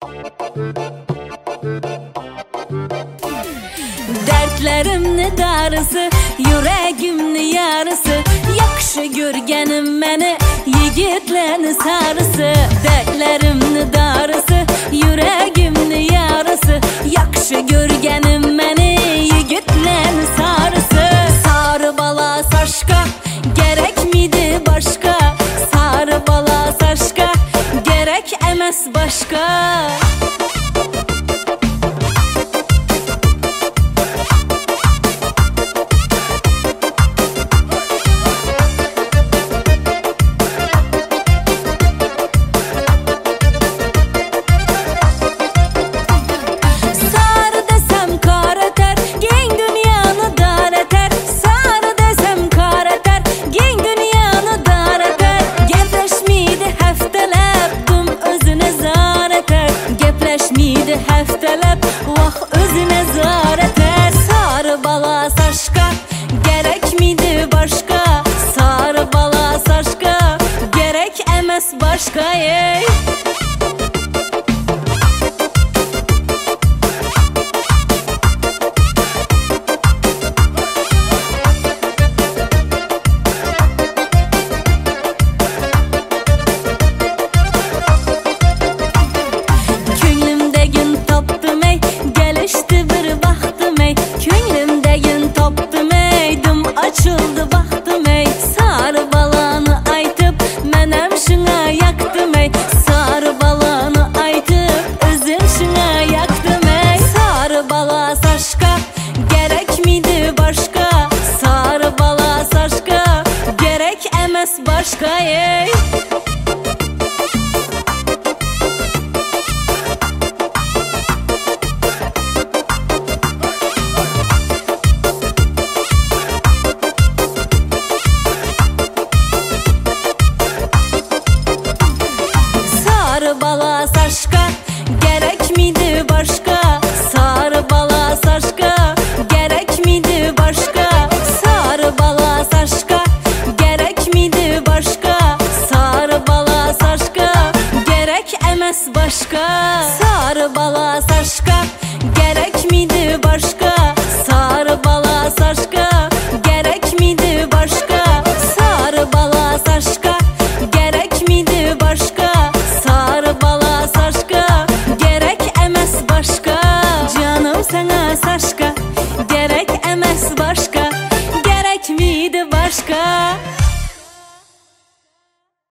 Dertlerimni darısı, yüreğimni yarısı, yakşı görgenim meni, yigitlerini sarısı. Dertlerimni darısı, yüreğimni yarısı, yakşı görgenim meni, yigitlerini sarısı. Sarı bala saçka, gerek miydi başka? Sarı bala saçka, gerek emes başka. Həftələb vax özünə zarət ər. Sarı bala saçka, gerek miydi başka? Sarı bala saçka, gerek emes başka ey. Açıldı baktım ey, sarı balanı aytıp menem şuna yaktım ey. Sarı balanı aytıp özüm şuna yaktım ey. Sarı bala saçka, gerek miydi başka? Sarı bala saçka, gerek emes başka ey. Sarı bala saçka, gerek miydi başka? Sarı bala saçka, gerek miydi başka? Sarı bala saçka, gerek miydi başka? Sarı bala saçka, gerek emes başka.